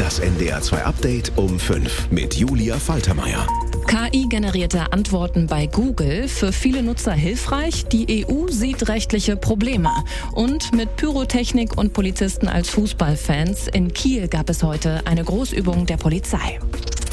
Das NDR 2 Update um 5 mit Julia Faltermeier. KI-generierte Antworten bei Google für viele Nutzer hilfreich. Die EU sieht rechtliche Probleme. Und mit Pyrotechnik und Polizisten als Fußballfans in Kiel gab es heute eine Großübung der Polizei.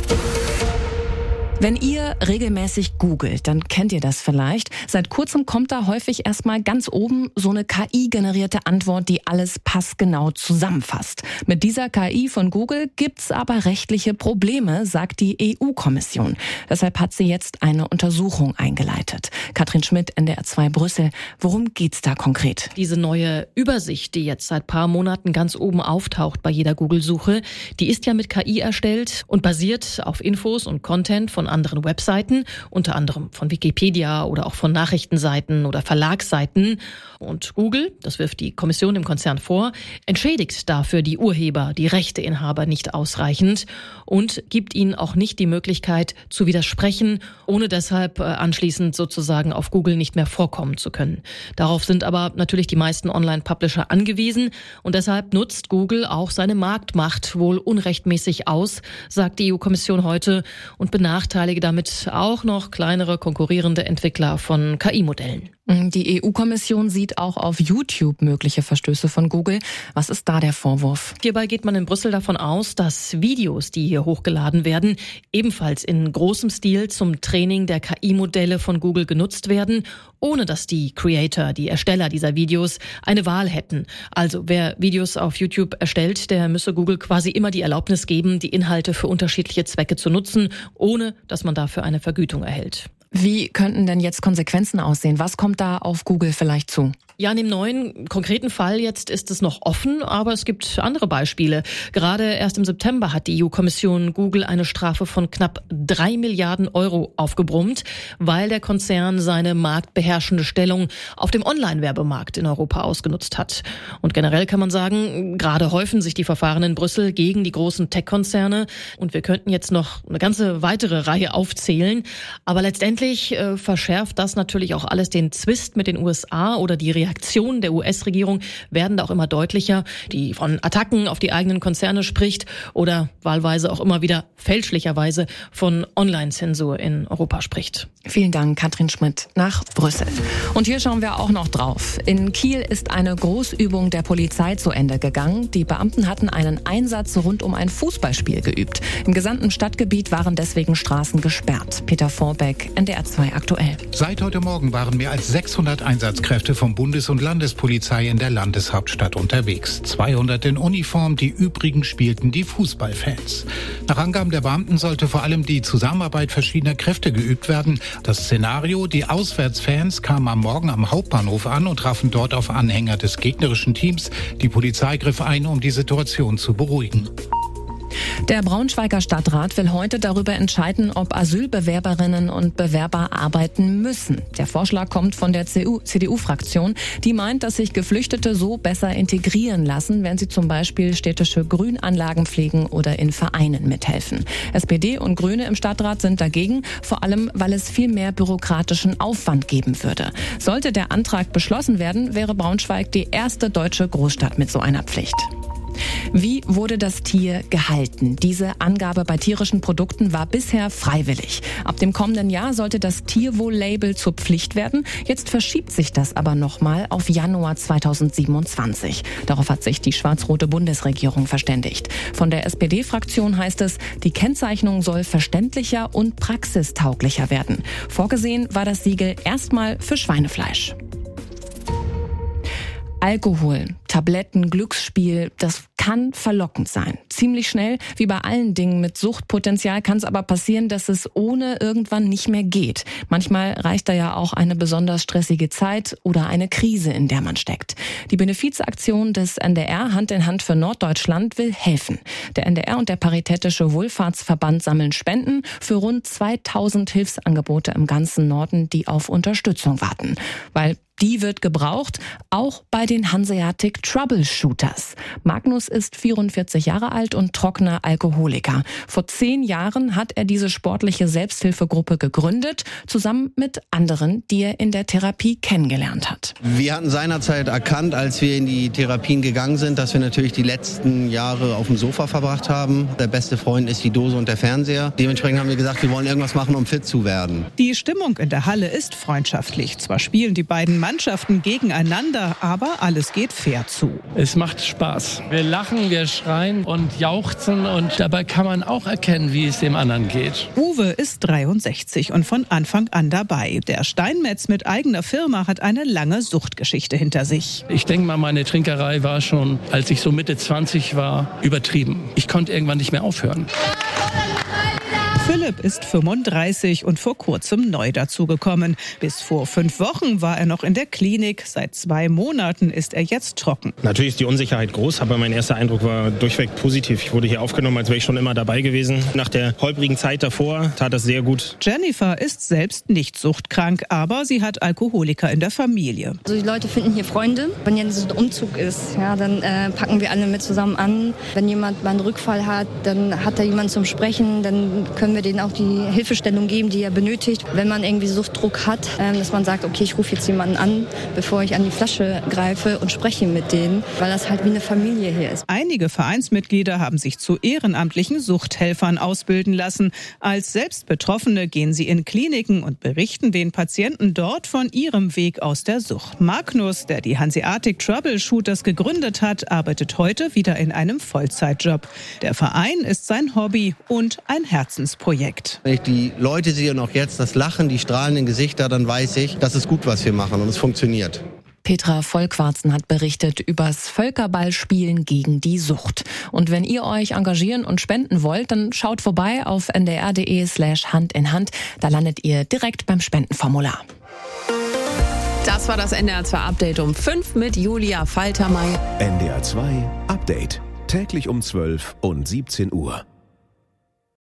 Wenn ihr regelmäßig googelt, dann kennt ihr das vielleicht. Seit kurzem kommt da häufig erstmal ganz oben so eine KI-generierte Antwort, die alles passgenau zusammenfasst. Mit dieser KI von Google gibt's aber rechtliche Probleme, sagt die EU-Kommission. Deshalb hat sie jetzt eine Untersuchung eingeleitet. Katrin Schmidt, NDR 2 Brüssel. Worum geht's da konkret? Diese neue Übersicht, die jetzt seit paar Monaten ganz oben auftaucht bei jeder Google-Suche, die ist ja mit KI erstellt und basiert auf Infos und Content von anderen Webseiten, unter anderem von Wikipedia oder auch von Nachrichtenseiten oder Verlagsseiten. Und Google, das wirft die Kommission dem Konzern vor, entschädigt dafür die Urheber, die Rechteinhaber nicht ausreichend und gibt ihnen auch nicht die Möglichkeit zu widersprechen, ohne deshalb anschließend sozusagen auf Google nicht mehr vorkommen zu können. Darauf sind aber natürlich die meisten Online-Publisher angewiesen und deshalb nutzt Google auch seine Marktmacht wohl unrechtmäßig aus, sagt die EU-Kommission heute und benachteilige damit auch noch kleinere konkurrierende Entwickler von KI-Modellen. Die EU-Kommission sieht auch auf YouTube mögliche Verstöße von Google. Was ist da der Vorwurf? Hierbei geht man in Brüssel davon aus, dass Videos, die hier hochgeladen werden, ebenfalls in großem Stil zum Training der KI-Modelle von Google genutzt werden, ohne dass die Creator, die Ersteller dieser Videos, eine Wahl hätten. Also wer Videos auf YouTube erstellt, der müsse Google quasi immer die Erlaubnis geben, die Inhalte für unterschiedliche Zwecke zu nutzen, ohne dass man dafür eine Vergütung erhält. Wie könnten denn jetzt Konsequenzen aussehen? Was kommt da auf Google vielleicht zu? Ja, in dem neuen konkreten Fall jetzt ist es noch offen, aber es gibt andere Beispiele. Gerade erst im September hat die EU-Kommission Google eine Strafe von knapp 3 Milliarden Euro aufgebrummt, weil der Konzern seine marktbeherrschende Stellung auf dem Online-Werbemarkt in Europa ausgenutzt hat. Und generell kann man sagen, gerade häufen sich die Verfahren in Brüssel gegen die großen Tech-Konzerne und wir könnten jetzt noch eine ganze weitere Reihe aufzählen. Aber letztendlich verschärft das natürlich auch alles den Zwist mit den USA oder die Reaktionen der US-Regierung werden da auch immer deutlicher, die von Attacken auf die eigenen Konzerne spricht oder wahlweise auch immer wieder fälschlicherweise von Online-Zensur in Europa spricht. Vielen Dank, Katrin Schmidt, nach Brüssel. Und hier schauen wir auch noch drauf. In Kiel ist eine Großübung der Polizei zu Ende gegangen. Die Beamten hatten einen Einsatz rund um ein Fußballspiel geübt. Im gesamten Stadtgebiet waren deswegen Straßen gesperrt. Peter Vorbeck, NDR 2 aktuell. Seit heute Morgen waren mehr als 600 Einsatzkräfte vom Bundes- und Landespolizei in der Landeshauptstadt unterwegs. 200 in Uniform, die übrigen spielten die Fußballfans. Nach Angaben der Beamten sollte vor allem die Zusammenarbeit verschiedener Kräfte geübt werden. Das Szenario: die Auswärtsfans kamen am Morgen am Hauptbahnhof an und trafen dort auf Anhänger des gegnerischen Teams. Die Polizei griff ein, um die Situation zu beruhigen. Der Braunschweiger Stadtrat will heute darüber entscheiden, ob Asylbewerberinnen und Bewerber arbeiten müssen. Der Vorschlag kommt von der CDU-Fraktion. Die meint, dass sich Geflüchtete so besser integrieren lassen, wenn sie zum Beispiel städtische Grünanlagen pflegen oder in Vereinen mithelfen. SPD und Grüne im Stadtrat sind dagegen, vor allem weil es viel mehr bürokratischen Aufwand geben würde. Sollte der Antrag beschlossen werden, wäre Braunschweig die erste deutsche Großstadt mit so einer Pflicht. Wie wurde das Tier gehalten? Diese Angabe bei tierischen Produkten war bisher freiwillig. Ab dem kommenden Jahr sollte das Tierwohl-Label zur Pflicht werden. Jetzt verschiebt sich das aber nochmal auf Januar 2027. Darauf hat sich die schwarz-rote Bundesregierung verständigt. Von der SPD-Fraktion heißt es, die Kennzeichnung soll verständlicher und praxistauglicher werden. Vorgesehen war das Siegel erstmal für Schweinefleisch. Alkohol, Tabletten, Glücksspiel, das kann verlockend sein. Ziemlich schnell, wie bei allen Dingen mit Suchtpotenzial, kann es aber passieren, dass es ohne irgendwann nicht mehr geht. Manchmal reicht da ja auch eine besonders stressige Zeit oder eine Krise, in der man steckt. Die Benefizaktion des NDR Hand in Hand für Norddeutschland will helfen. Der NDR und der Paritätische Wohlfahrtsverband sammeln Spenden für rund 2000 Hilfsangebote im ganzen Norden, die auf Unterstützung warten. Weil Die wird gebraucht, auch bei den Hanseatic Troubleshooters. Magnus ist 44 Jahre alt und trockener Alkoholiker. Vor 10 Jahren hat er diese sportliche Selbsthilfegruppe gegründet, zusammen mit anderen, die er in der Therapie kennengelernt hat. Wir hatten seinerzeit erkannt, als wir in die Therapien gegangen sind, dass wir natürlich die letzten Jahre auf dem Sofa verbracht haben. Der beste Freund ist die Dose und der Fernseher. Dementsprechend haben wir gesagt, wir wollen irgendwas machen, um fit zu werden. Die Stimmung in der Halle ist freundschaftlich. Zwar spielen die beiden Mannschaften gegeneinander, aber alles geht fair zu. Es macht Spaß. Wir lachen, wir schreien und jauchzen und dabei kann man auch erkennen, wie es dem anderen geht. Uwe ist 63 und von Anfang an dabei. Der Steinmetz mit eigener Firma hat eine lange Suchtgeschichte hinter sich. Ich denke mal, meine Trinkerei war schon, als ich so Mitte 20 war, übertrieben. Ich konnte irgendwann nicht mehr aufhören. Philipp ist 35 und vor kurzem neu dazugekommen. Bis vor 5 Wochen war er noch in der Klinik. Seit 2 Monaten ist er jetzt trocken. Natürlich ist die Unsicherheit groß, aber mein erster Eindruck war durchweg positiv. Ich wurde hier aufgenommen, als wäre ich schon immer dabei gewesen. Nach der holprigen Zeit davor tat das sehr gut. Jennifer ist selbst nicht suchtkrank, aber sie hat Alkoholiker in der Familie. Also die Leute finden hier Freunde. Wenn jetzt ein Umzug ist, ja, dann packen wir alle mit zusammen an. Wenn jemand mal einen Rückfall hat, dann hat er jemanden zum Sprechen, dann können wir denen auch die Hilfestellung geben, die er benötigt. Wenn man irgendwie Suchtdruck hat, dass man sagt, okay, ich rufe jetzt jemanden an, bevor ich an die Flasche greife und spreche mit denen, weil das halt wie eine Familie hier ist. Einige Vereinsmitglieder haben sich zu ehrenamtlichen Suchthelfern ausbilden lassen. Als Selbstbetroffene gehen sie in Kliniken und berichten den Patienten dort von ihrem Weg aus der Sucht. Magnus, der die Hanseatic Troubleshooters gegründet hat, arbeitet heute wieder in einem Vollzeitjob. Der Verein ist sein Hobby und ein Herzensprojekt. Wenn ich die Leute sehe und auch jetzt das Lachen, die strahlenden Gesichter, dann weiß ich, das ist gut, was wir machen und es funktioniert. Petra Vollquarzen hat berichtet übers Völkerballspielen gegen die Sucht. Und wenn ihr euch engagieren und spenden wollt, dann schaut vorbei auf ndr.de/Hand in Hand. Da landet ihr direkt beim Spendenformular. Das war das NDR 2 Update um 5 mit Julia Faltermeier. NDR 2 Update. Täglich um 12 und 17 Uhr.